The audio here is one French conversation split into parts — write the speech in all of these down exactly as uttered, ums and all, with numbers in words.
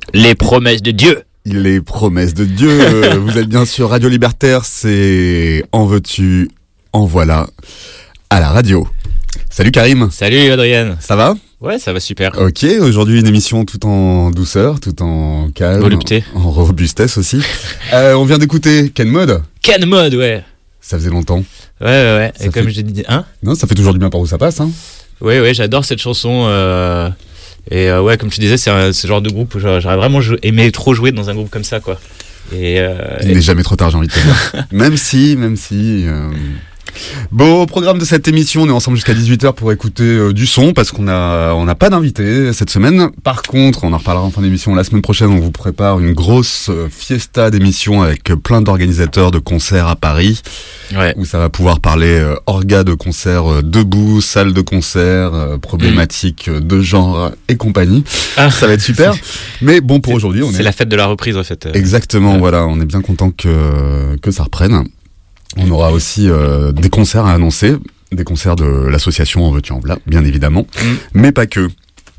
Les promesses de Dieu. Les promesses de Dieu. Vous êtes bien sur Radio Libertaire, c'est En veux-tu, en voilà, à la radio. Salut Karim. Salut Adrien. Ça va ? Ouais, ça va super. Ok, aujourd'hui une émission tout en douceur, tout en calme. Volupté. En robustesse aussi. euh, on vient d'écouter Ken Mod. Ken Mod, ouais. Ça faisait longtemps. Ouais, ouais, ouais. Ça Et comme fait... j'ai dit, hein ? Non, ça fait toujours du bien par où ça passe, hein. Ouais, ouais, j'adore cette chanson. Euh... Et euh, ouais, comme tu disais, c'est un, ce genre de groupe où j'aurais vraiment jou- aimé trop jouer dans un groupe comme ça, quoi. Et euh, Il et... n'est jamais trop tard, j'ai envie de te dire. Même si, même si... Euh... Bon, au programme de cette émission, on est ensemble jusqu'à dix-huit heures pour écouter euh, du son, parce qu'on a on n'a pas d'invité cette semaine. Par contre, on en reparlera en fin d'émission. La semaine prochaine, on vous prépare une grosse euh, fiesta d'émissions avec plein d'organisateurs de concerts à Paris, ouais. où ça va pouvoir parler euh, orga de concerts euh, debout, salle de concert, euh, problématiques mmh. de genre et compagnie. Ah. Ça va être super. Mais bon, pour c'est, aujourd'hui, on c'est est... la fête de la reprise, en fait. Exactement, ouais. Voilà, on est bien content que que ça reprenne. On aura aussi euh, des concerts à annoncer, des concerts de l'association En veux-tu en voilà, bien évidemment, mmh. mais pas que.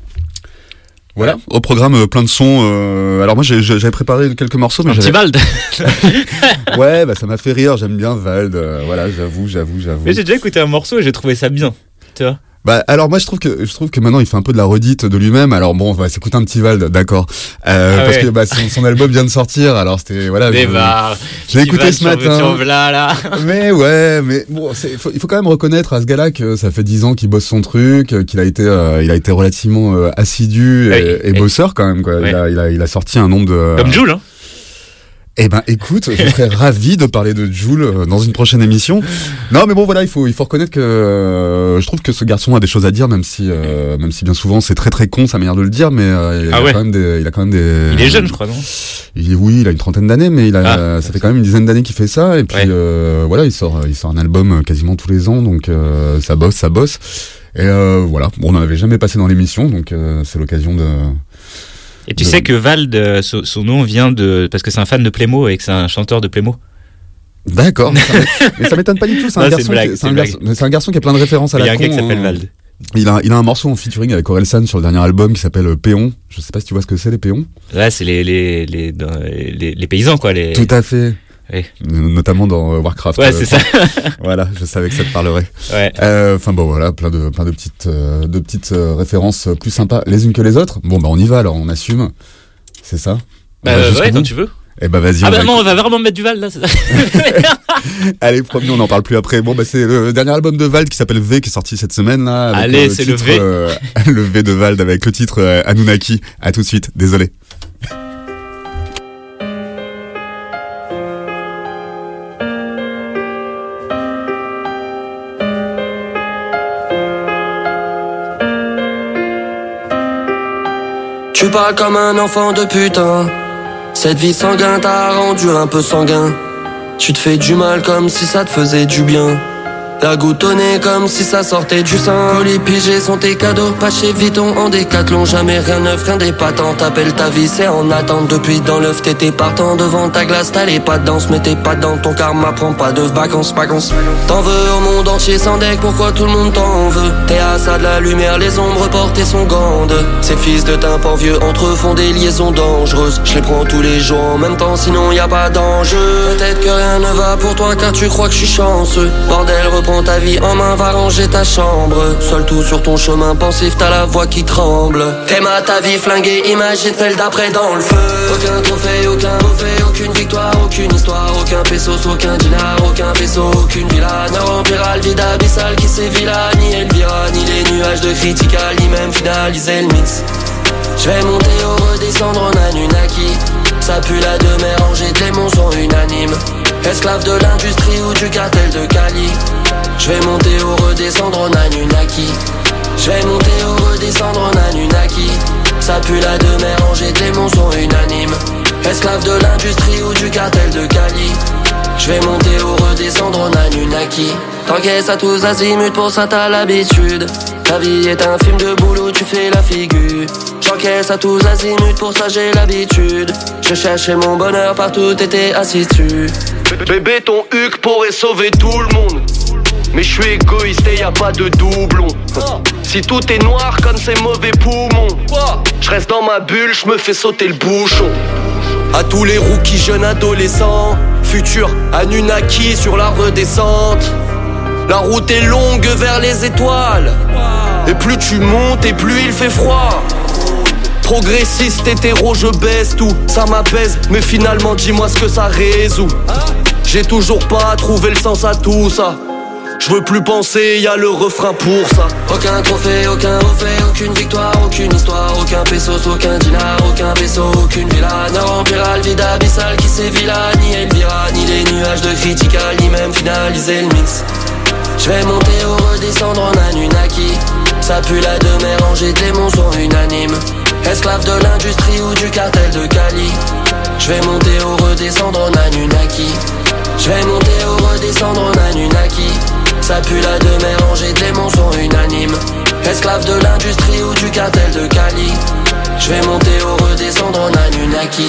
Voilà, au programme euh, plein de sons. Euh, alors moi j'ai, j'avais préparé quelques morceaux, mais un j'avais... petit Vald. Ouais, bah ça m'a fait rire. J'aime bien Vald. Euh, voilà, j'avoue, j'avoue, j'avoue. Mais j'ai déjà écouté un morceau et j'ai trouvé ça bien. Tu vois. Bah alors moi je trouve que je trouve que maintenant il fait un peu de la redite de lui-même. Alors bon, on va s'écouter un petit Vald, d'accord. Euh, ah parce ouais. que bah son, son album vient de sortir. Alors c'était voilà. Mais je, bah, je l'ai écouté ce matin. Vla, là. Mais ouais, mais bon, c'est, faut, il faut quand même reconnaître à ce gars-là que ça fait dix ans qu'il bosse son truc, qu'il a été euh, il a été relativement euh, assidu et, oui, et, et bosseur quand même quoi. Ouais. Il a il a il a sorti un nombre de euh, comme Jul, hein. Eh ben, écoute, je serais ravi de parler de Jul dans une prochaine émission. Non, mais bon, voilà, il faut, il faut reconnaître que euh, je trouve que ce garçon a des choses à dire, même si, euh, même si bien souvent c'est très très con sa manière de le dire, mais euh, il, ah a ouais. quand même des, il a quand même des. Il est jeune, je crois, non il, Oui, il a une trentaine d'années, mais il a, ah, ça fait quand même une dizaine d'années qu'il fait ça, et puis ouais. euh, voilà, il sort, il sort un album quasiment tous les ans, donc euh, ça bosse, ça bosse, et euh, voilà. Bon, on n'en avait jamais passé dans l'émission, donc euh, c'est l'occasion de. Et tu de... sais que Vald, son, son nom vient de... Parce que c'est un fan de Playmo et que c'est un chanteur de Playmo. D'accord, mais ça, mais ça m'étonne pas du tout, c'est, non, un, c'est, garçon blague, qui, c'est, un, garçon, c'est un garçon qui a plein de références à la con. Il y a un gars qui s'appelle hein. Vald. Il a, il a un morceau en featuring avec Orelsan sur le dernier album qui s'appelle Péon. Je sais pas si tu vois ce que c'est les péons. Ouais, c'est les, les, les, les, les paysans quoi. Les... Tout à fait. Oui. Notamment dans Warcraft. Ouais, c'est ça. Voilà, je savais que ça te parlerait. Ouais. Euh, enfin bon, voilà, plein de plein de petites euh, de petites euh, références plus sympas les unes que les autres. Bon bah on y va alors, on assume. C'est ça. Bah euh, ouais, quand tu veux. Eh bah vas-y. Ah on bah va non, éc- on va vraiment mettre du Vald là. C'est ça. Allez, promis, on en parle plus après. Bon bah c'est le dernier album de Vald qui s'appelle V qui est sorti cette semaine là. Avec, Allez, euh, c'est titre, le V. Euh, le V de Vald avec le titre euh, Anunnaki. À tout de suite. Désolé. Tu parles comme un enfant de putain. Cette vie sanguine t'a rendu un peu sanguin. Tu te fais du mal comme si ça te faisait du bien. La goutte au nez comme si ça sortait du sein. Colis pigés sont tes cadeaux, pas chez Vuitton en décathlon. Jamais rien neuf, rien d'épatant. T'appelles ta vie, c'est en attente. Depuis dans l'œuf, t'étais partant. Devant ta glace, t'as les pas de danse. Mais t'es pas dans ton karma, prends pas de vacances, vacances. T'en veux au monde entier sans deck, pourquoi tout le monde t'en veut? T'es à ça de la lumière, les ombres portées sont grandes. Ces fils de tympan vieux entre eux font des liaisons dangereuses. Je les prends tous les jours en même temps, sinon y a pas d'enjeu. Peut-être que rien ne va pour toi car tu crois que je suis chanceux. Bordel, reprends ta vie en main, va ranger ta chambre. Seul tout sur ton chemin pensif, t'as la voix qui tremble. T'aimes à ta vie flinguée, imagine celle d'après dans le feu. Aucun trophée, aucun trophée, aucune victoire, aucune histoire. Aucun pesos, aucun dinar, aucun vaisseau, aucune villa. Ne remplira le vide abyssal qui sévit là. Ni Elvira, ni les nuages de critical, ni même finaliser le mix. Je vais monter ou redescendre en Anunnaki. Ça pue la de mer, Angers, les monts sont unanimes. Esclave de l'industrie ou du cartel de Cali. Je vais monter ou redescendre en Anunnaki. Je vais monter ou redescendre en Anunnaki. Ça pue la de mer, Angers, les monts sont unanimes. Esclave de l'industrie ou du cartel de Cali. Je vais monter ou redescendre en Anunnaki. T'encaisses à tous azimuts, pour ça t'as l'habitude. Ta vie est un film de boulot, tu fais la figure. J'encaisse à tous azimuts, pour ça j'ai l'habitude. Je cherchais mon bonheur partout, t'étais assis dessus. Bébé, ton huc pourrait sauver tout le monde. Mais je suis égoïste et y a pas de doublon. Si tout est noir comme ces mauvais poumons, je reste dans ma bulle, je me fais sauter le bouchon. À tous les rookies jeunes adolescents, futur Anunnaki sur la redescente. La route est longue vers les étoiles, et plus tu montes et plus il fait froid. Progressiste, hétéro, je baisse tout, ça m'apaise, mais finalement dis-moi ce que ça résout. J'ai toujours pas trouvé le sens à tout ça. Je veux plus penser, y a le refrain pour ça. Aucun trophée, aucun reflet, aucune victoire, aucune histoire, aucun pesos, aucun dinar, aucun vaisseau, aucune villa ne remplira le vide abyssal qui sévilla, ni Elvira, ni les nuages de critical, ni même finaliser le mix. Je vais monter ou redescendre en Anunnaki. Ça pue la de mer, rangée, démons sont unanimes. Esclave de l'industrie ou du cartel de Cali. Je vais monter ou redescendre en Anunnaki. Je vais monter ou redescendre en Anunnaki. Ça pue la de mer, rangée, démons sont unanimes. Esclave de l'industrie ou du cartel de Cali. Je vais monter ou redescendre en Anunnaki.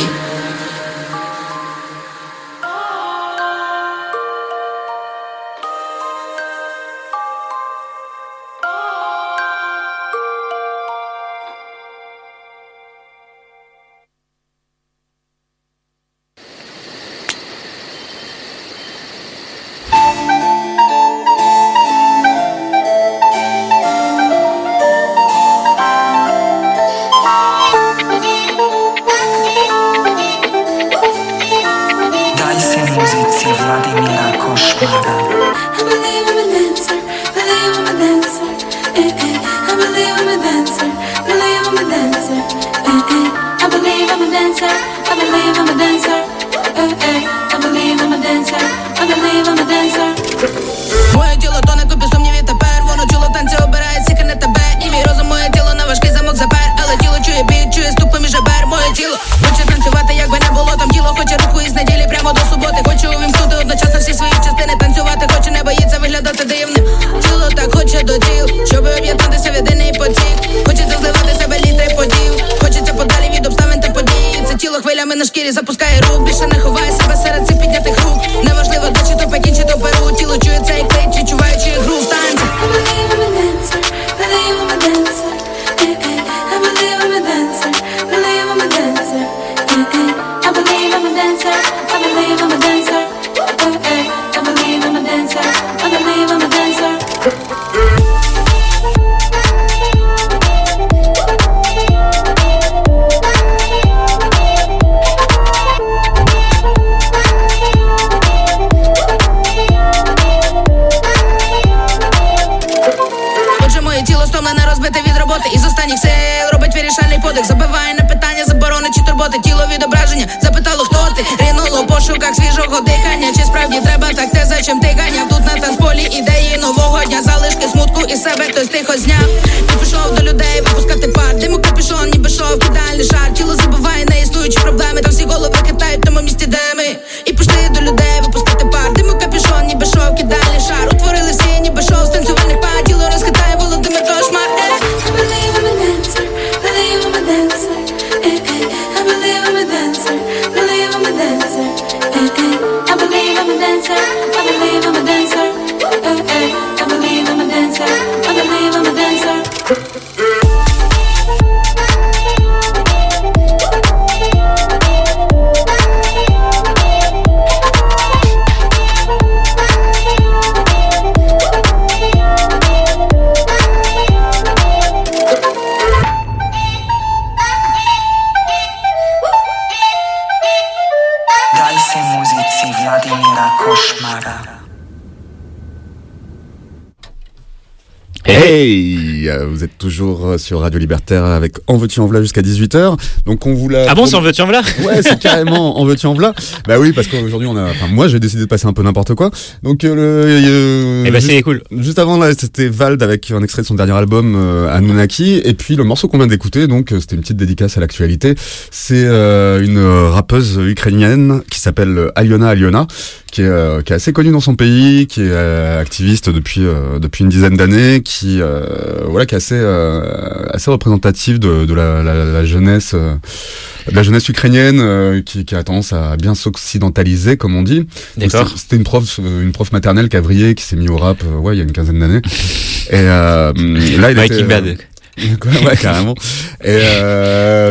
Hey, vous êtes toujours sur Radio Libertaire avec En veux-tu en v'là jusqu'à dix-huit heures. Donc on vous l'a. Ah bon, c'est En veux-tu en v'là? Ouais, c'est carrément En veux-tu en v'là. Bah oui, parce qu'aujourd'hui on a. Enfin, moi j'ai décidé de passer un peu n'importe quoi. Donc euh, le. Euh, eh bah juste, c'est cool. Juste avant là, c'était Vald avec un extrait de son dernier album euh, Anunnaki. Et puis le morceau qu'on vient d'écouter, donc c'était une petite dédicace à l'actualité. C'est euh, une rappeuse ukrainienne qui s'appelle Aliona Aliona, qui est, euh, qui est assez connue dans son pays, qui est euh, activiste depuis euh, depuis une dizaine d'années, qui euh, voilà, qui est assez euh, assez représentative de, de la, la, la jeunesse euh, de la jeunesse ukrainienne, euh, qui, qui a tendance à bien s'occidentaliser, comme on dit. D'accord. Donc, c'était une prof une prof maternelle qui a vrillé, qui s'est mis au rap, euh, ouais, il y a une quinzaine d'années. Et euh, là, il Breaking était, Bad. euh, ouais, carrément. Et, euh,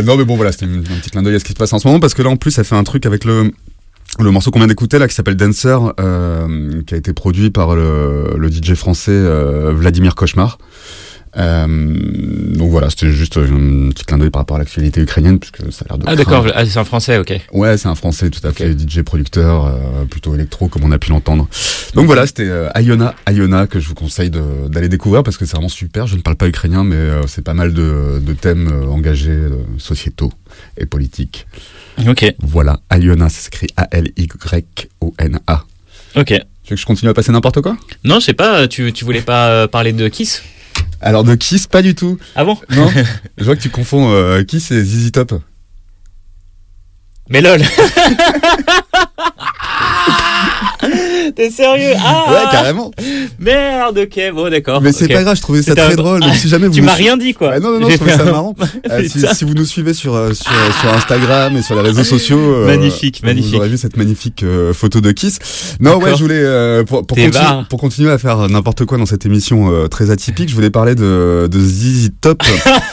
euh, non mais bon voilà, c'était une, un petit clin d'œil à ce qui se passe en ce moment parce que là en plus ça fait un truc avec le le morceau qu'on vient d'écouter là qui s'appelle Dancer, euh, qui a été produit par le, le D J français euh, Vladimir Cauchemar. Euh, donc voilà, c'était juste un petit clin d'œil par rapport à l'actualité ukrainienne puisque ça a l'air de. Ah d'accord, ah, c'est un français, ok. Ouais, c'est un français tout à okay. fait, D J producteur, euh, plutôt électro comme on a pu l'entendre. Donc voilà, c'était euh, Iona, Iona que je vous conseille de, d'aller découvrir parce que c'est vraiment super. Je ne parle pas ukrainien, mais euh, c'est pas mal de, de thèmes euh, engagés, euh, sociétaux et politiques. Ok. Voilà, Iona, ça s'écrit A L Y O N A. Ok. Tu veux que je continue à passer n'importe quoi ? Non, je sais pas. Tu tu voulais pas euh, parler de Kiss ? Alors de Kiss, pas du tout. Ah bon ? Non. Je vois que tu confonds euh, Kiss et Z Z Top. Mais lol. T'es sérieux ? Ah ouais, carrément. Merde, ok, bon d'accord. Mais c'est okay. pas grave, je trouvais ça C'était très un... drôle. Donc, si jamais vous tu m'as su... rien dit quoi. Ah, non, non, non, J'ai je trouvais fait ça un... marrant. euh, si, si vous nous suivez sur, euh, sur, euh, sur Instagram et sur les réseaux sociaux, euh, magnifique, magnifique. Vous aurez vu cette magnifique euh, photo de Kiss. Non, d'accord. Ouais, je voulais, euh, pour, pour, continu- pour continuer à faire n'importe quoi dans cette émission euh, très atypique, je voulais parler de, de Z Z Top.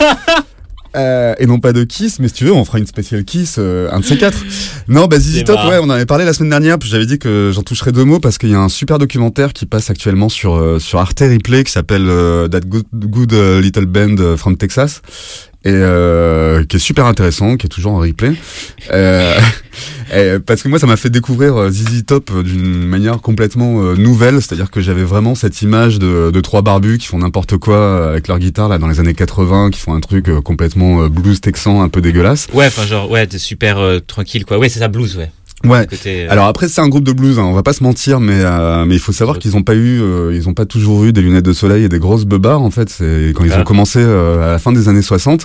Euh, et non pas de Kiss, mais si tu veux, on fera une spéciale Kiss, euh, un de ces quatre. Non, bah Z Z Top, ouais, on en avait parlé la semaine dernière, puis j'avais dit que j'en toucherais deux mots parce qu'il y a un super documentaire qui passe actuellement sur euh, sur Arte Replay qui s'appelle euh, That Good, Good Little Band from Texas. Et euh, qui est super intéressant, qui est toujours en replay. Euh, et parce que moi, ça m'a fait découvrir Z Z Top d'une manière complètement euh, nouvelle, c'est-à-dire que j'avais vraiment cette image de, de trois barbus qui font n'importe quoi avec leur guitare là dans les années quatre-vingts, qui font un truc euh, complètement euh, blues texan, un peu dégueulasse. Ouais, enfin genre ouais, t'es super euh, tranquille quoi. Ouais, c'est ça blues, ouais. Ouais. Côté, euh... Alors après c'est un groupe de blues, hein, on va pas se mentir, mais euh, mais il faut savoir qu'ils ont pas eu, euh, ils ont pas toujours eu des lunettes de soleil et des grosses beubars en fait. C'est quand ils ah. ont commencé euh, à la fin des années soixante.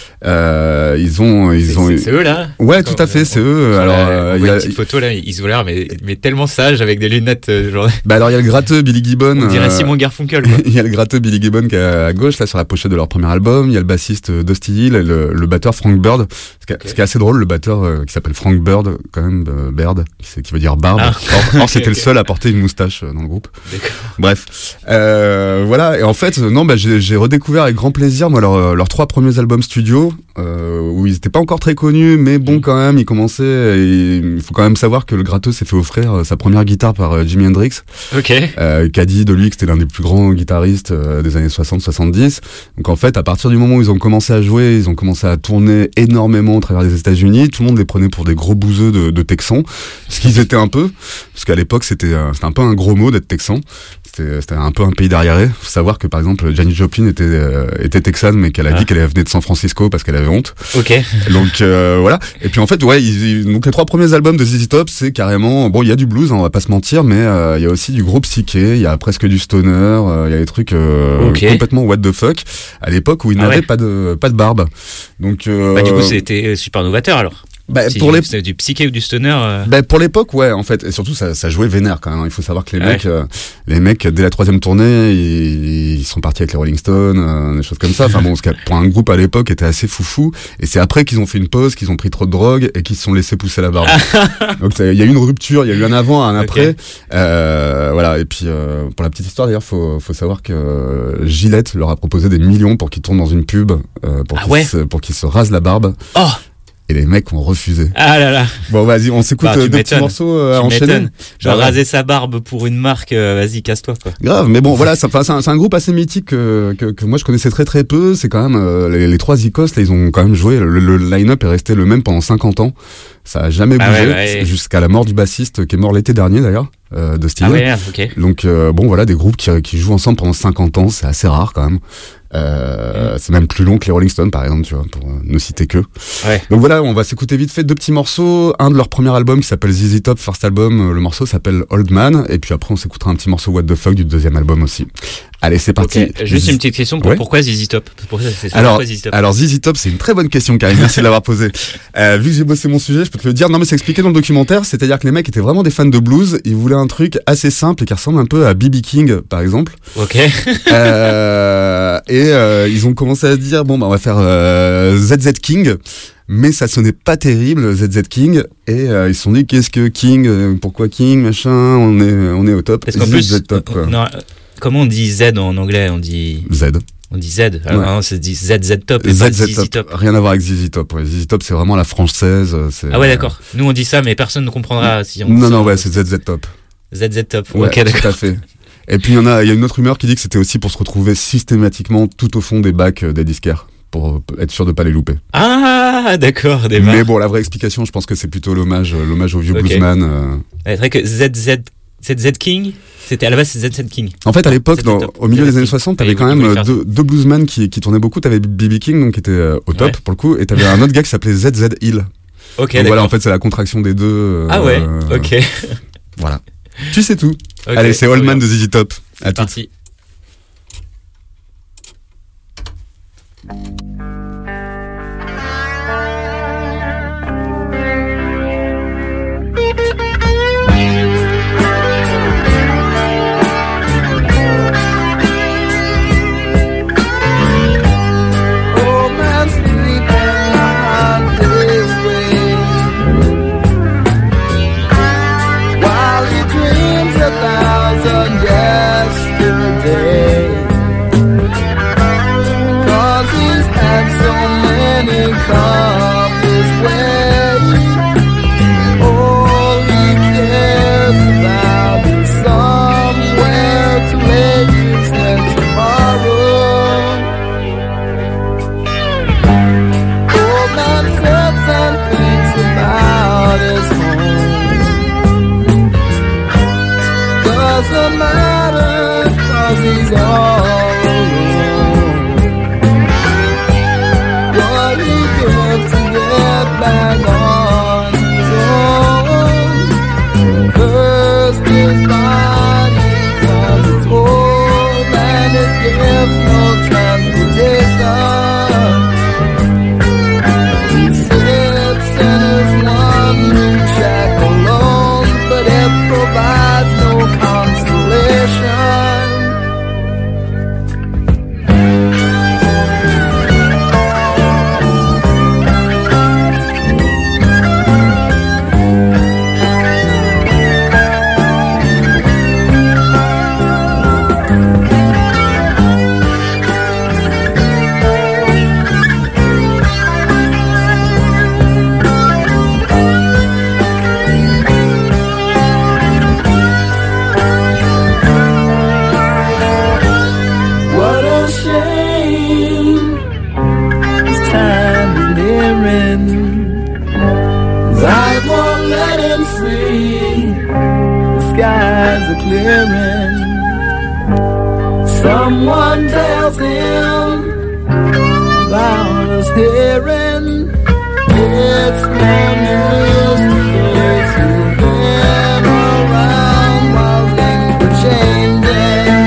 Euh, ils ont, ils c'est, ont. C'est, c'est eux là. Ouais, tout à fait, c'est eux. Alors, euh, il y a une petite photo là, ils ont l'air mais mais tellement sages avec des lunettes. Euh, genre... Bah alors il y a le gratteux Billy Gibbon. On dirait euh... Simon Garfunkel. Il y a le gratteux Billy Gibbon qui est à gauche là sur la pochette de leur premier album. Il y a le bassiste Dusty Hill et le, le batteur Frank Bird. Ce qui, okay. ce qui est assez drôle, le batteur euh, qui s'appelle Frank Bird, quand même euh, Bird, qui, qui veut dire barbe. Ah. Or, or okay, c'était okay. le seul à porter une moustache dans le groupe. D'accord. Bref, euh, voilà. Et en fait, non, bah j'ai, j'ai redécouvert avec grand plaisir moi leurs leurs trois premiers albums studio. Euh, où ils étaient pas encore très connus, mais bon, quand même, ils commençaient. Et il faut quand même savoir que le gratteux s'est fait offrir sa première guitare par euh, Jimi Hendrix. Ok. Euh, qui a dit de lui que c'était l'un des plus grands guitaristes euh, des années soixante soixante-dix. Donc en fait, à partir du moment où ils ont commencé à jouer, ils ont commencé à tourner énormément au travers des États-Unis. Tout le monde les prenait pour des gros bouseux de, de Texans, ce qu'ils étaient un peu, parce qu'à l'époque c'était, euh, c'était un peu un gros mot d'être Texan. C'était, c'était un peu un pays d'arriéré. Faut savoir que par exemple Janis Joplin était euh, était texane, mais qu'elle a ah. dit qu'elle venait de San Francisco parce qu'elle avait honte. Ok. Donc euh, voilà. Et puis en fait, ouais, ils, ils, donc les trois premiers albums de Z Z Top, c'est carrément bon. Il y a du blues, hein, on va pas se mentir, mais euh, il y a aussi du gros psyché. Il y a presque du stoner. Euh, il y a des trucs euh, okay. complètement what the fuck. À l'époque où ils ah n'avaient ouais. pas de pas de barbe. Donc euh, bah, du coup, c'était super novateur alors. Bah, si pour les... c'est du psyché ou du stoner euh... bah, pour l'époque ouais en fait, et surtout ça, ça jouait vénère quand même. Il faut savoir que les ouais. mecs euh, les mecs dès la troisième tournée ils, ils sont partis avec les Rolling Stones, euh, des choses comme ça. Enfin bon, ce qui pour un groupe à l'époque était assez foufou, et c'est après qu'ils ont fait une pause, qu'ils ont pris trop de drogue et qu'ils se sont laissés pousser la barbe. Donc il y a eu une rupture, il y a eu un avant, un après. Okay. Euh, voilà. Et puis euh, pour la petite histoire d'ailleurs, faut faut savoir que euh, Gillette leur a proposé des millions pour qu'ils tournent dans une pub euh, pour ah qu'ils ouais. se, pour qu'ils se rasent la barbe. Oh. Et les mecs ont refusé. Ah là là. Bon, vas-y, on s'écoute bah, deux petits morceaux euh, enchaînés. Genre raser sa barbe pour une marque, euh, vas-y, casse-toi, quoi. Grave, mais bon, voilà, ça, c'est, un, c'est un groupe assez mythique que, que, que moi je connaissais très très peu. C'est quand même, euh, les, les trois Icos, là, ils ont quand même joué. Le, le line-up est resté le même pendant cinquante ans. Ça a jamais bougé, ah ouais, ouais. jusqu'à la mort du bassiste, qui est mort l'été dernier d'ailleurs, euh, de Steve. Ah ouais, ok. Donc, euh, bon, voilà, des groupes qui, qui jouent ensemble pendant cinquante ans, c'est assez rare quand même. Euh, mmh. C'est même plus long que les Rolling Stones par exemple, tu vois, pour euh, ne citer que. Ouais. Donc voilà, on va s'écouter vite fait deux petits morceaux. Un de leur premier album qui s'appelle Z Z Top First Album, le morceau s'appelle Old Man, et puis après on s'écoutera un petit morceau What the Fuck du deuxième album aussi. Allez, c'est parti. Okay. Juste Z... une petite question, pour, ouais. pourquoi Z Z Top pourquoi c'est alors, pourquoi Z Z Top alors Z Z Top, c'est une très bonne question, Karim, merci de l'avoir posée. Euh, vu que j'ai bossé mon sujet, je peux te le dire. Non mais c'est expliqué dans le documentaire, c'est-à-dire que les mecs étaient vraiment des fans de blues, ils voulaient un truc assez simple et qui ressemble un peu à B B King par exemple. Ok. euh, et euh, ils ont commencé à se dire bon bah on va faire euh, Z Z King, mais ça sonnait pas terrible Z Z King, et euh, ils se sont dit qu'est-ce que King, euh, pourquoi King machin, on est on est au top. Parce qu'en plus, Z, top, euh, non, comment on dit Z en anglais, on dit Z. On dit Z. Alors, Ouais. non, c'est dit Z Z Top et Z pas Z Z Z Top. Top. Rien à voir avec Z Z Top. Ouais. Z Z Top, c'est vraiment la française. C'est, Ah ouais, d'accord. Nous, on dit ça, mais personne ne comprendra si on. Non, dit non, ça. ouais, c'est Z Z Top. Z Z Top. Ouais, Ok, d'accord. tout à fait. Et puis il y en a, il y a une autre rumeur qui dit que c'était aussi pour se retrouver systématiquement tout au fond des bacs euh, des disquaires, pour euh, être sûr de pas les louper. Ah, d'accord, des Mais marques. bon, la vraie explication, je pense que c'est plutôt l'hommage, euh, l'hommage au vieux Ok. bluesman. euh. Ouais, c'est vrai que Z Z Z Z King, c'était à la base c'est Z Z King. En fait, à l'époque, C'était dans- top. au milieu C'était des années top. soixante, Et t'avais ils quand même voulaient euh, faire deux, deux bluesmen qui, qui tournaient beaucoup. T'avais B B King, donc qui était euh, au top Ouais. pour le coup, et t'avais un autre gars qui s'appelait Z Z Hill. Ok, Donc d'accord. voilà, en fait, c'est la contraction des deux. euh, Ah ouais, euh, ok. Voilà. Tu sais tout. Ok, Allez, c'est trop Old Man bien. de Z Z Top. À C'est tout. parti. Old man sleeping on his way, while he dreams a thousand yesterdays. 'Cause he's had so many come his way. All he cares about is somewhere to lay his head tomorrow. Old man sits and thinks about his home. Doesn't matter 'cause he's all alone. What he gives to get back on his own. First his body 'cause it's old and it gives no transportation. He sits in his one room shack alone, but it provides no consolation. What a shame, his time is nearing. His eyes won't let him see, the skies are clearing. Someone tells him about his hearing. It's no news to those who've been around while things were changing.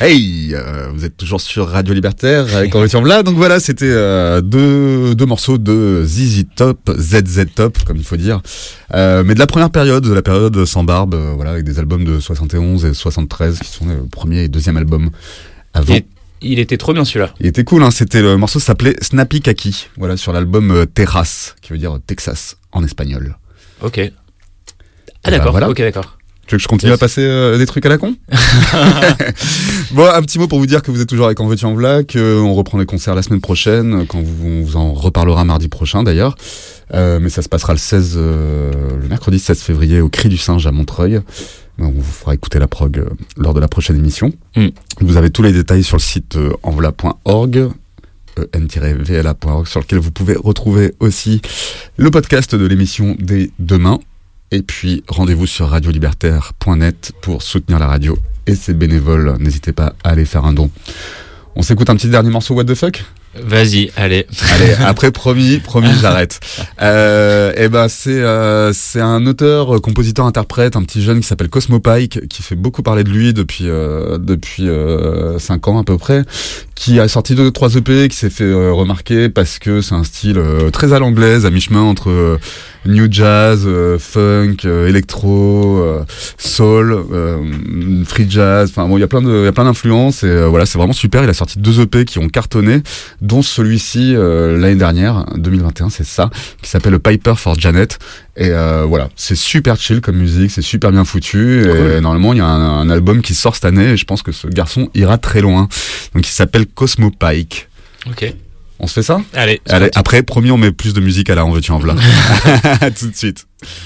Hey, euh, vous êtes toujours sur Radio Libertaire avec Henri Turvla. Donc voilà, c'était euh, deux, deux morceaux de Z Z Top, Z Z Top, comme il faut dire. Euh, mais de la première période, de la période sans barbe, euh, voilà, avec des albums de soixante et onze et soixante-treize qui sont le premier et deuxième album avant. Il, il était trop bien celui-là. Il était cool, hein. C'était le morceau s'appelait Snappy Kaki, voilà, sur l'album euh, Terrace, qui veut dire Texas en espagnol. Ok. Ah bah, d'accord, voilà. ok d'accord. Tu veux que je continue Yes. à passer euh, des trucs à la con? Bon, un petit mot pour vous dire que vous êtes toujours avec En Veux-tu En V'là, qu'on reprend les concerts la semaine prochaine, quand vous, on vous en reparlera mardi prochain d'ailleurs. Euh, mais ça se passera le seize, euh, le mercredi seize février au Cri du Singe à Montreuil. On vous fera écouter la prog euh, lors de la prochaine émission. Mm. Vous avez tous les détails sur le site euh, envla point org. en tiret v l a point org, sur lequel vous pouvez retrouver aussi le podcast de l'émission dès demain. Et puis, rendez-vous sur radio libertaire point net pour soutenir la radio et ses bénévoles. N'hésitez pas à aller faire un don. On s'écoute un petit dernier morceau What the fuck? Vas-y, allez. Allez, après promis, promis, j'arrête. Euh, et ben c'est euh, c'est un auteur, compositeur, interprète, un petit jeune qui s'appelle Cosmo Pike, qui fait beaucoup parler de lui depuis euh, depuis euh, cinq ans à peu près, qui a sorti deux trois E P, qui s'est fait euh, remarquer parce que c'est un style euh, très à l'anglaise, à mi-chemin entre euh, new jazz, euh, funk, euh, électro, euh, soul, euh, free jazz. Enfin bon, il y a plein de il y a plein d'influences et euh, voilà, c'est vraiment super. Il a sorti deux E P qui ont cartonné, dont celui-ci euh, l'année dernière, deux mille vingt et un, c'est ça, qui s'appelle Piper for Janet. Et euh, voilà, c'est super chill comme musique, c'est super bien foutu. Cool. Et normalement, il y a un, un album qui sort cette année et je pense que ce garçon ira très loin. Donc, il s'appelle Cosmo Pike. Ok. On se fait ça? Allez. Allez, après, promis, on met plus de musique à la En Veux-tu En V'là. Tout de suite.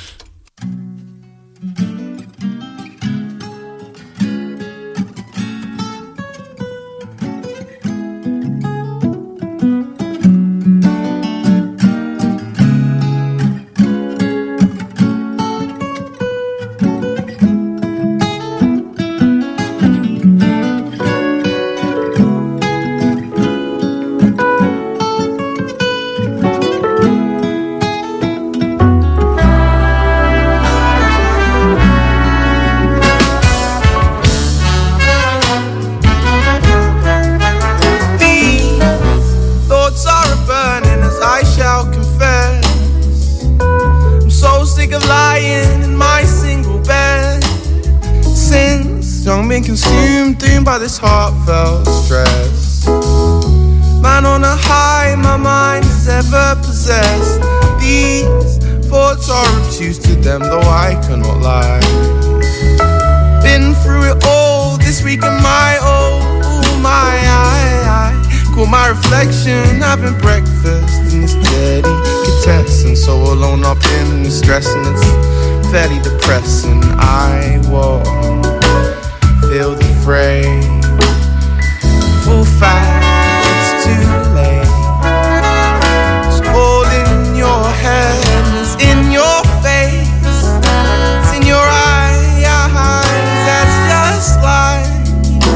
Consumed, doomed by this heartfelt stress. Man on a high, my mind is ever possessed. These thoughts are obtuse to them, though I cannot lie. Been through it all this week in my oh my I, I call my reflection, having breakfast in this delicatessen. So alone up in the stress and it's fairly depressing. I walk, feel the fray, full fat, it's too late. It's all in your head, it's in your face, it's in your eyes, that's just life.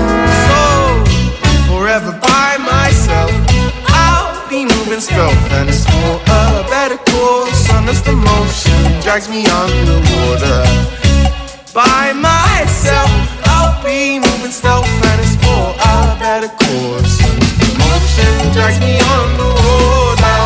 So, forever by myself, I'll be moving stealth, and it's for a better course. Unless the motion drags me underwater. By myself, I'll be moving stealth, and it's for a better course. Motion drags me on the water.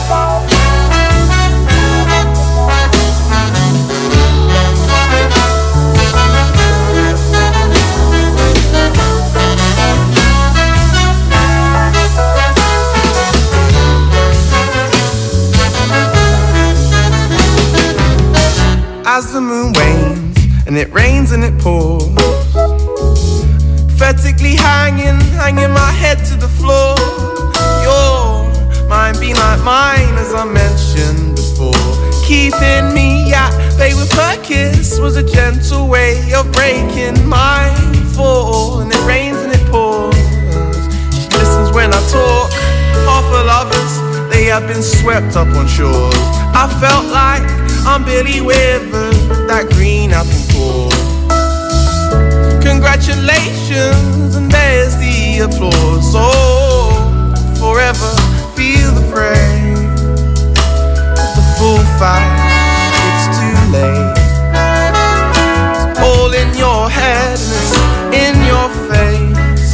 As the moon wanes, and it rains and it pours, pathetically hanging, hanging my head to the floor. Your mind being like mine, as I mentioned before. Keeping me at bay with her kiss was a gentle way of breaking my fall. And it rains and it pours, she listens when I talk. Half her lovers, they have been swept up on shores. I felt like I'm Billy Withers with that green apple core. Congratulations, and there's the applause. Oh, forever feel the fray. The full fight, it's too late. It's all in your head and it's in your face.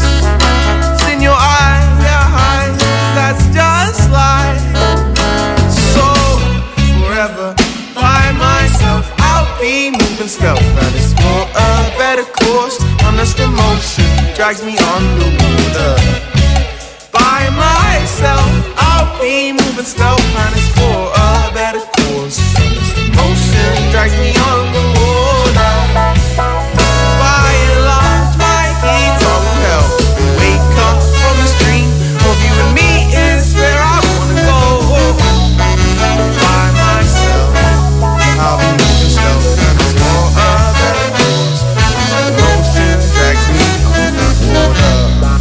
be moving stealth, and it's for a better course. Unless the motion drags me on the water. By myself, I'll be moving stealth, and it's for a better course. Unless the motion drags me on the water. By and large, my guitar will help wake up from this dream of you and me is where I wanna go. By myself, I'll be moving stealth, and it's for a better course. The motion drags me underwater.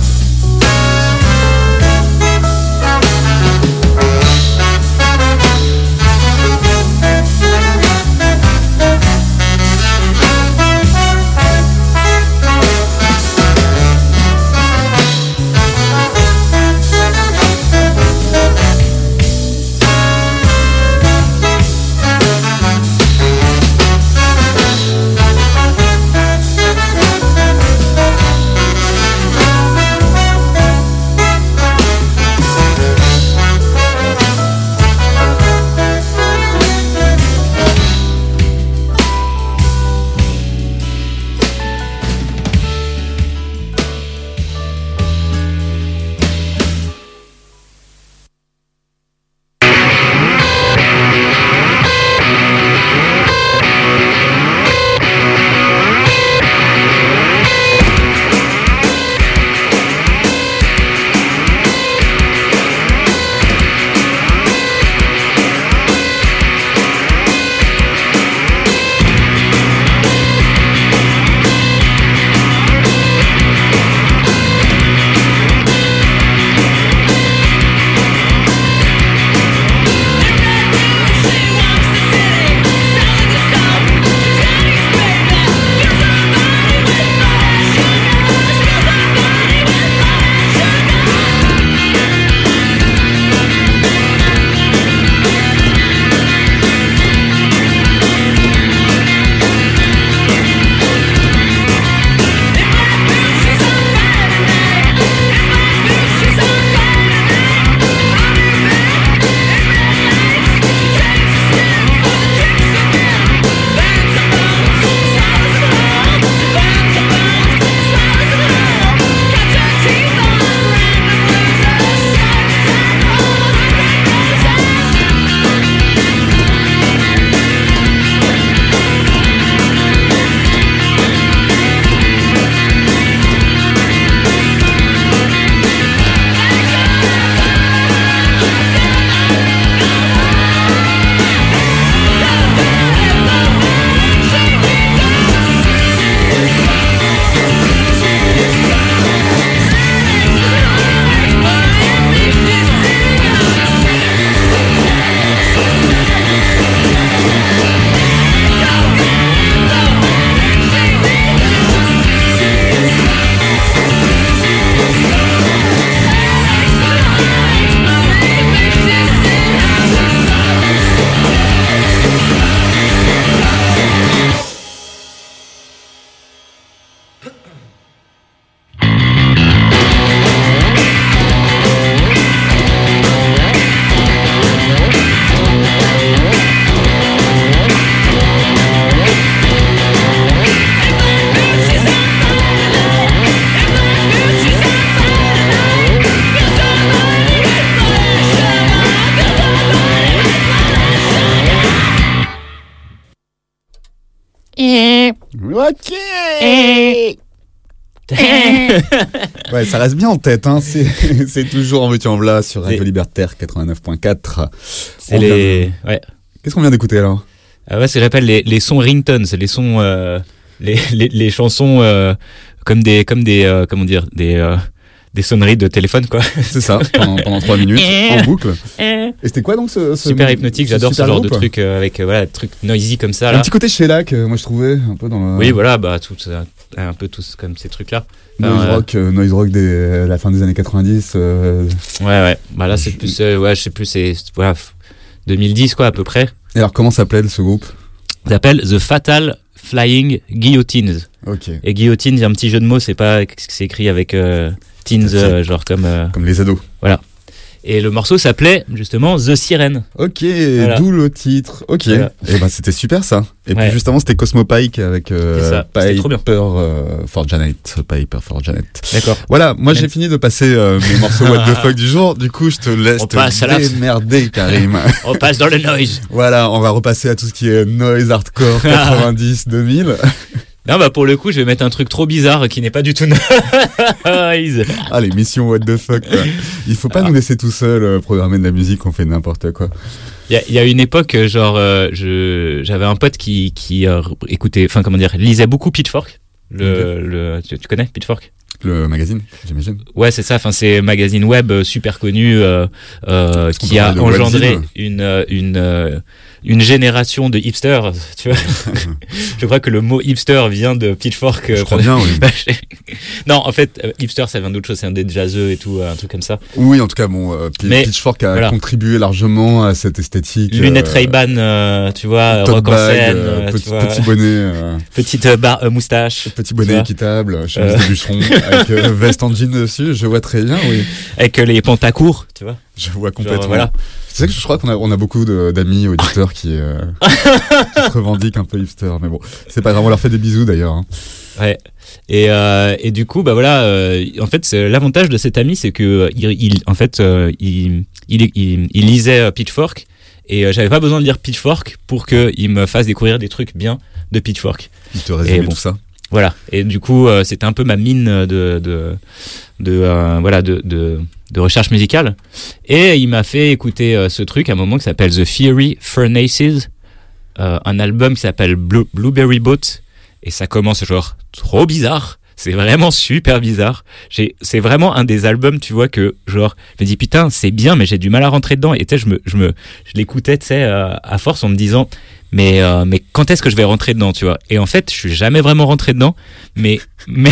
Ok. Ouais, ça reste bien en tête, hein. C'est, c'est toujours En veux-tu en v'là sur Radio Libertaire quatre-vingt-neuf point quatre. C'est les... de... ouais. Qu'est-ce qu'on vient d'écouter alors? Ah ouais, c'est ce que j'appelle les, les sons ringtones, c'est les sons, euh, les, les, les chansons euh, comme des, comme des, euh, comment dire, des, euh, des sonneries de téléphone, quoi. C'est ça, pendant, pendant trois minutes, en boucle. Et c'était quoi donc ce, ce super hypnotique, j'adore ce genre groupe de truc euh, avec, euh, voilà, truc noisy comme ça, un là. Un petit côté Shellac, euh, moi je trouvais, un peu dans le... Oui, voilà, bah, tout, un, un peu tous comme ces trucs-là. Enfin, noise euh, rock, euh, noise rock des, euh, la fin des années quatre-vingt-dix. Euh... Ouais, ouais, bah là c'est plus, euh, ouais, je sais plus, c'est, voilà, deux mille dix, quoi, à peu près. Et alors, comment s'appelle ce groupe? Ça s'appelle The Fatal Flying Guillotines. Ok. Et guillotine, il y a un petit jeu de mots, c'est pas, c'est écrit avec euh, teens, euh, genre comme. Euh, comme les ados. Voilà. Et le morceau s'appelait justement The Siren. Ok, Voilà. d'où le titre. Ok, Voilà. et ben c'était super ça. Et Ouais. puis justement c'était Cosmo Pike avec euh, C'est ça, c'était trop bien. Piper euh, for Janet, Piper for Janet. D'accord. Voilà, moi Même- j'ai fini de passer euh, mes morceaux What the fuck du jour. Du coup je te laisse On te passe à la- démerder Karim. On passe dans le noise. Voilà, on va repasser à tout ce qui est noise hardcore quatre-vingt-dix deux mille. Non, bah pour le coup, je vais mettre un truc trop bizarre qui n'est pas du tout noise. Ah, l'émission What the fuck, quoi. Il faut pas Ah. nous laisser tout seul euh, programmer de la musique, on fait n'importe quoi. Il y a, il y a une époque, euh, genre, euh, je, j'avais un pote qui, qui euh, écoutait, enfin, comment dire, lisait beaucoup Pitchfork. Le, le, tu, tu connais Pitchfork? Le magazine, j'imagine. Ouais, c'est ça. Enfin, c'est un magazine web euh, super connu euh, euh, qu'on qui peut a parler de engendré webzine une euh, une euh, une génération de hipsters. Tu vois, je crois que le mot hipster vient de Pitchfork. euh, Je crois bien, oui. Non, en fait, euh, hipster, ça vient d'autre chose. C'est un des jazzeux et tout, un truc comme ça. Oui, en tout cas, bon, euh, P- Mais, Pitchfork a voilà. contribué largement à cette esthétique. Lunettes euh, Ray-Ban, euh, tu vois, tote rock en bag, scène, euh, euh, petit, tu vois, petit bonnet, euh, petite euh, bar, euh, moustache, petit tu bonnet vois. équitable, chemise Euh. de bûcheron, avec euh, veste en jean dessus. Je vois très bien, oui. avec euh, les pantacours, tu vois. Je vois complètement. Genre, voilà. Tu sais que je crois qu'on a, on a beaucoup de- d'amis auditeurs qui, euh, qui se revendiquent un peu hipster, mais bon, c'est pas grave, on leur fait des bisous d'ailleurs. Hein. Ouais. Et, euh, et du coup, bah voilà. Euh, en fait, c'est- l'avantage de cet ami, c'est que euh, il, il, en fait, euh, il, il, il, il lisait euh, Pitchfork et euh, j'avais pas besoin de lire Pitchfork pour que il me fasse découvrir des trucs bien de Pitchfork. Il te résume Et bon. tout ça. Voilà. Et du coup, euh, c'était un peu ma mine de de de euh, voilà de, de de recherche musicale. Et il m'a fait écouter euh, ce truc à un moment qui s'appelle The Fiery Furnaces, euh, un album qui s'appelle Blue, Blueberry Boat. Et ça commence genre trop bizarre. C'est vraiment super bizarre. J'ai, c'est vraiment un des albums, tu vois, que genre, je me dis putain, c'est bien, mais j'ai du mal à rentrer dedans. Et tu sais, je me, je me, je l'écoutais, tu sais, euh, à force en me disant, mais, euh, mais quand est-ce que je vais rentrer dedans, tu vois? Et en fait, je suis jamais vraiment rentré dedans. Mais, mais,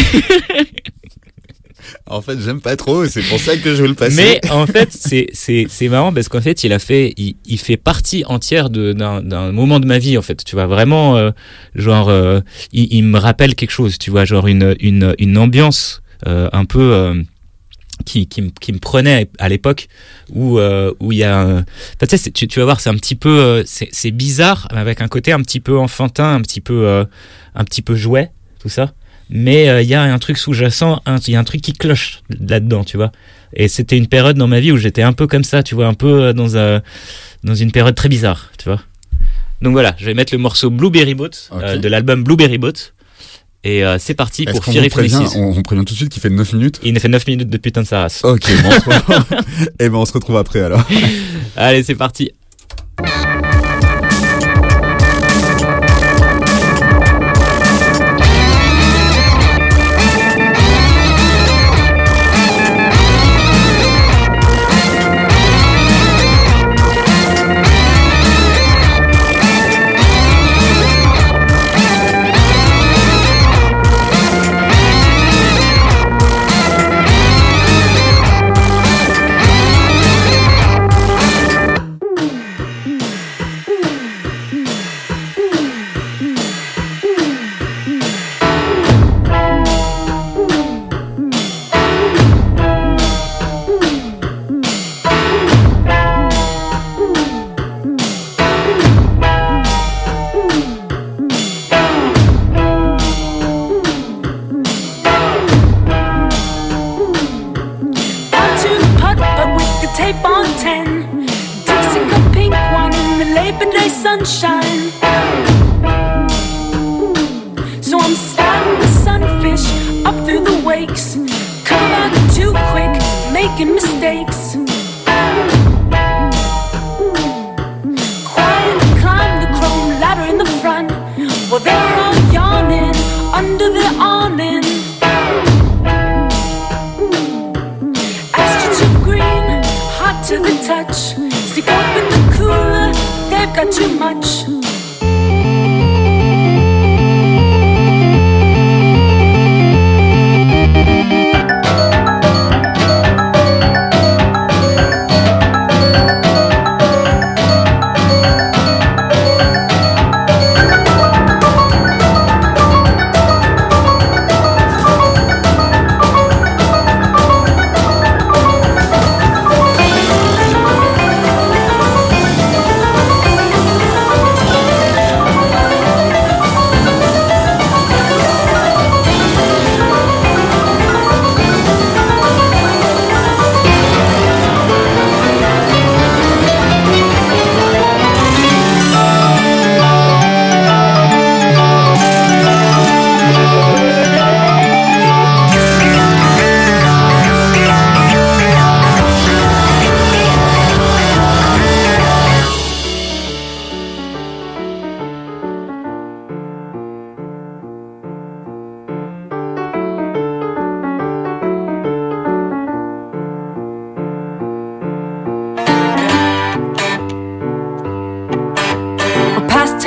En fait, j'aime pas trop, et c'est pour ça que je veux le passer. mais en fait, c'est, c'est, c'est marrant parce qu'en fait, il a fait, il, il fait partie entière de, d'un, d'un moment de ma vie, en fait. Tu vois, vraiment, euh, genre, euh, il, il me rappelle quelque chose, tu vois, genre une, une, une ambiance, euh, un peu, euh, qui, qui, me- qui me prenait à l'époque où, euh, où il y a, un- enfin, tu sais, c'est- tu, tu vas voir, c'est un petit peu, euh, c'est, c'est bizarre, avec un côté un petit peu enfantin, un petit peu, euh, un petit peu jouet, tout ça. Mais il euh, y a un truc sous-jacent, il y a un truc qui cloche là-dedans, tu vois. Et c'était une période dans ma vie où j'étais un peu comme ça, tu vois, un peu euh, dans, un, dans une période très bizarre, tu vois. Donc voilà, je vais mettre le morceau Blueberry Boat, Ok. euh, de l'album Blueberry Boat. Et euh, c'est parti Est-ce pour qu'on Fiery vous prévient, Furnaces. on, on prévient tout de suite qu'il fait neuf minutes? Il a fait neuf minutes de putain de sa race. Ok, bon, on se retrouve- eh ben on se retrouve après alors. Allez, c'est parti. Got to the putt, but with the tape on ten. Dixie cup pink wine in the Labor Day sunshine. So I'm sliding the sunfish up through the wakes. Come out too quick, making mistakes. Quietly climb the chrome ladder in the front. While they're all yawning under the awning. Astro green, hot to the touch. Stick open the cooler, they've got too much.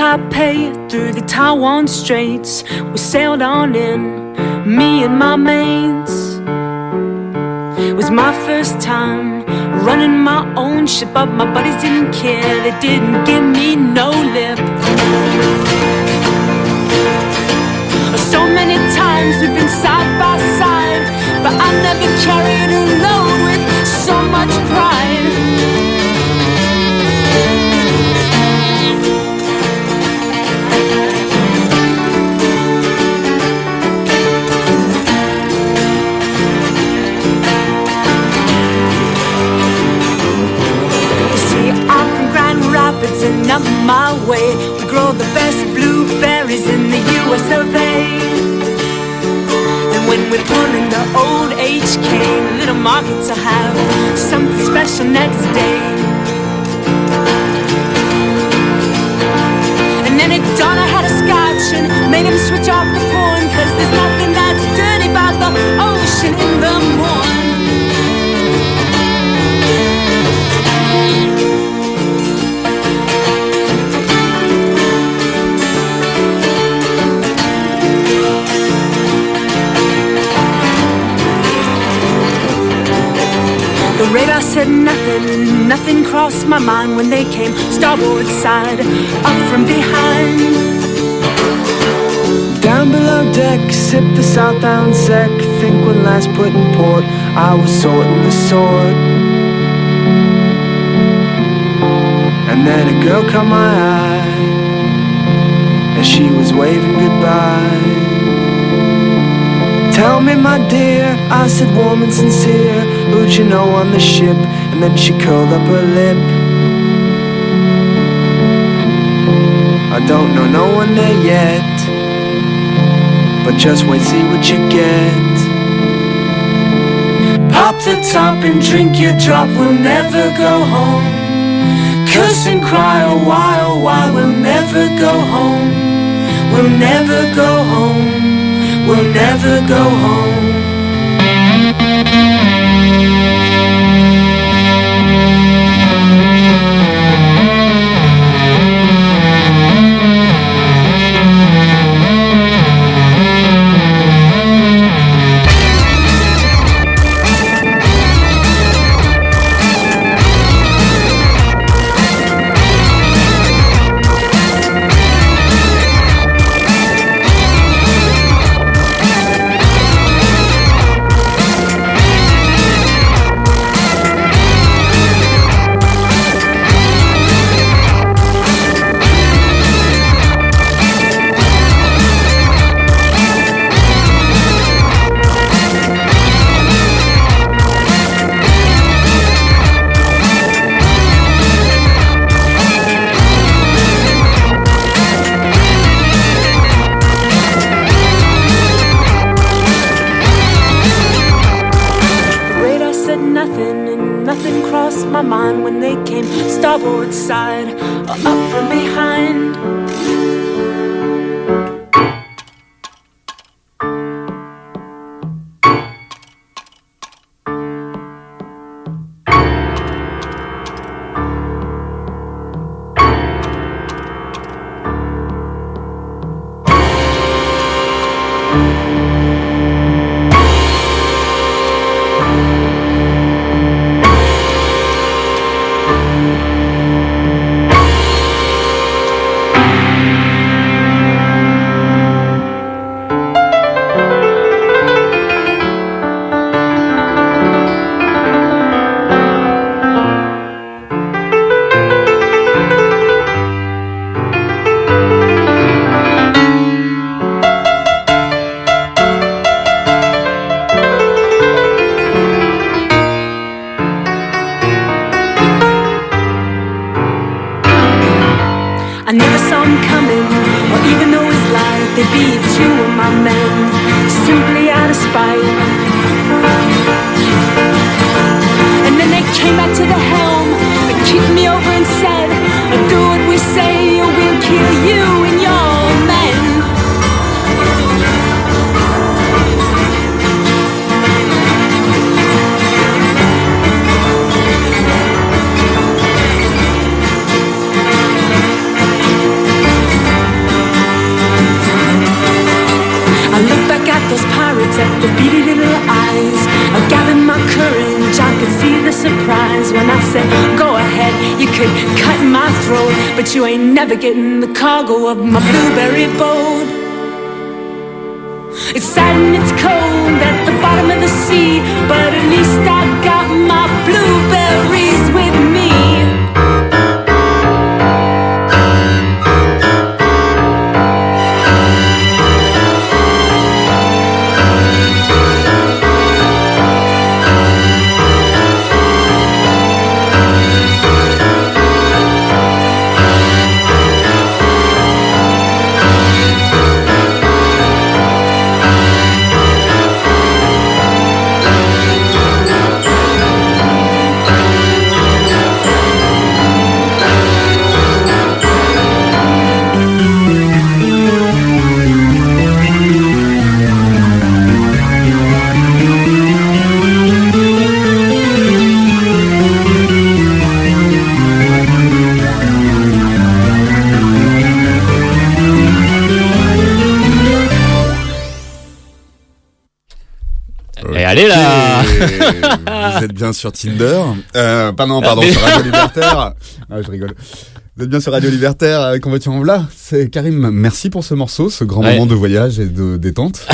Taipei through the Taiwan Straits. We sailed on in, me and my mates. It was my first time running my own ship, but my buddies didn't care. They didn't give me no lip. So many times we've been side by side, but I never carried a load with so much pride. And up my way, we grow the best blueberries in the U S of A. And when we're pulling the old H K, the little market to have something special next day. And then at dawn I had a scotch and made him switch off the porn, cause there's nothing that's dirty about the ocean in the morn. The radar said nothing, nothing crossed my mind when they came starboard side, up from behind. Down below deck, sip the southbound sec. Think when last put in port, I was sorting the sword. And then a girl caught my eye as she was waving goodbye. Tell me my dear, I said warm and sincere, who'd you know on the ship? And then she curled up her lip. I don't know no one there yet, but just wait, see what you get. Pop the top and drink your drop, we'll never go home. Curse and cry a while, why we'll never go home. We'll never go home. We'll never go home. Starboard side or up from behind. could cut my throat, but you ain't never getting the cargo of my blueberry boat. It's sad and it's cold at the bottom of the sea, but at least I got my blueberries with me. Allez là. Vous êtes bien sur Tinder euh, Pardon, pardon, sur Radio Libertaire. Ah, je rigole. Vous êtes bien sur Radio Libertaire avec En voiture en v'là. C'est Karim, merci pour ce morceau, ce grand ouais. moment de voyage et de détente.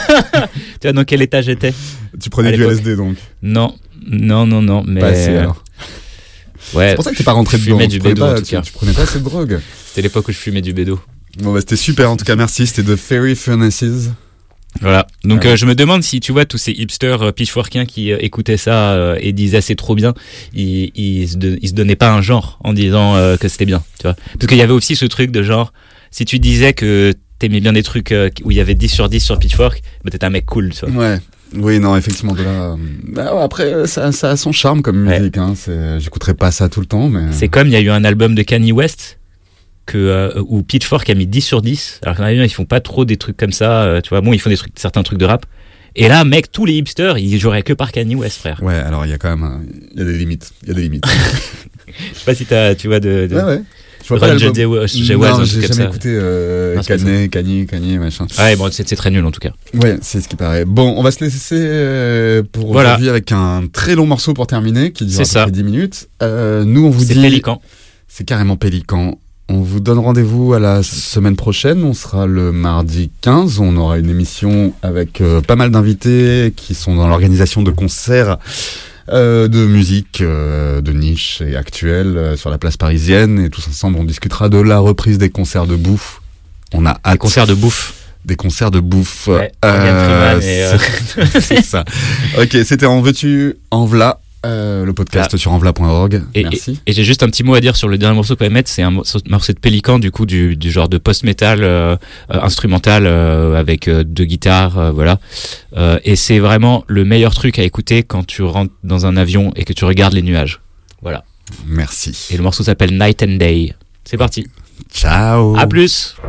Tu vois dans quel état j'étais? Tu prenais du L S D donc? Non, non, non, non, mais... Pas assez alors. Ouais. C'est pour ça que t'es pas rentré je dedans. Fumais du bédo, pas, en tout tu, cas. tu prenais pas assez de drogue. C'était l'époque où je fumais du bédo. Bon bah c'était super en tout cas, merci. C'était The Fairy Furnaces. Voilà. Donc ah, euh, je me demande si tu vois tous ces hipsters euh, pitchforkiens qui euh, écoutaient ça euh, et disaient c'est trop bien, ils, ils, se de, ils se donnaient pas un genre en disant euh, que c'était bien, tu vois. Parce qu'il y avait aussi ce truc de genre, si tu disais que t'aimais bien des trucs euh, où il y avait dix sur dix sur Pitchfork, bah t'étais un mec cool, tu vois. Ouais. Oui, non, effectivement, de là. Bah, ouais, après, ça, ça a son charme comme musique. Ouais. Hein. C'est, j'écouterai pas ça tout le temps, mais. C'est comme il y a eu un album de Kanye West. Que, euh, où Pitchfork a mis dix sur dix, alors qu'il y en a, ils font pas trop des trucs comme ça, euh, tu vois, bon, ils font des trucs, certains trucs de rap, et là, mec, tous les hipsters, ils joueraient que par Kanye West, frère. Ouais, alors il y a quand même, il y a des limites, il y a des limites. Je sais pas si t'as, tu vois, de... de... Ouais, ouais. Je vois pas l'album. J. Wells, non, j'ai jamais écouté euh, Kanye, Kanye, Kanye, machin. Ouais, bon, c'est, c'est très nul en tout cas. Ouais, c'est ce qui paraît. Bon, on va se laisser euh, pour voilà. aujourd'hui avec un très long morceau pour terminer, qui dure c'est à peu près dix minutes. Euh, nous, on vous c'est dit... C'est Pélican. C'est carrément Pélican. On vous donne rendez-vous à la semaine prochaine. On sera le mardi quinze. On aura une émission avec euh, pas mal d'invités qui sont dans l'organisation de concerts euh, de musique euh, de niche et actuelle euh, sur la place parisienne. Et tous ensemble, on discutera de la reprise des concerts de bouffe. On a hâte. Des concerts de bouffe. Des concerts de bouffe. Ouais, euh, et euh... c'est, c'est ça. Ok, c'était En veux-tu en v'là. Euh, le podcast ah. sur envla point org. Et, Merci. Et, et j'ai juste un petit mot à dire sur le dernier morceau qu'on va mettre. C'est un morceau, morceau de Pélican, du coup, du, du genre de post-metal euh, euh, instrumental euh, avec euh, deux guitares, euh, voilà. Euh, et c'est vraiment le meilleur truc à écouter quand tu rentres dans un avion et que tu regardes les nuages. Voilà. Merci. Et le morceau s'appelle Night and Day. C'est parti. Ciao. À plus.